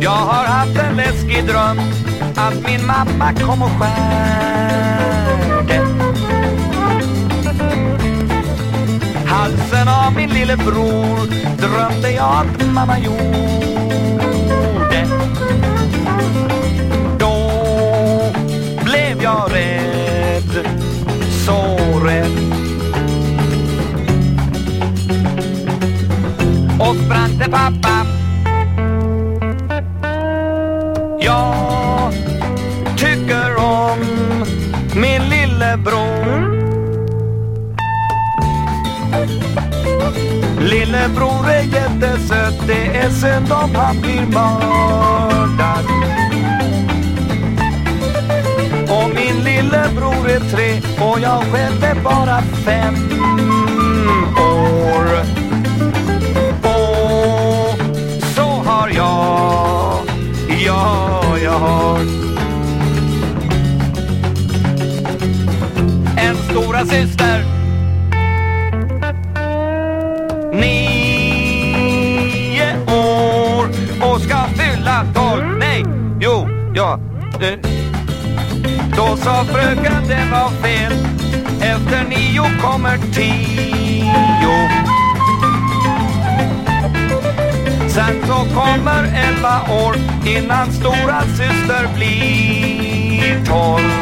Jag har haft en läskig dröm att min mamma kom och skärde halsen av min lillebror, drömde jag att mamma gjorde. Då blev jag rädd, så rädd, och sprang till pappa. Jag tycker om min lillebror. Lillebror är jättesöt, det är synd om han blir mördad. Och min lillebror är 3 och jag själv är bara 5 år. Och så har jag har en stora syster, 9 år, och ska fylla 12. Nej, jo, ja. Då sa fröken det var fel. Efter 9 kommer 10. Sen så kommer 11 år innan stora syster blir 12.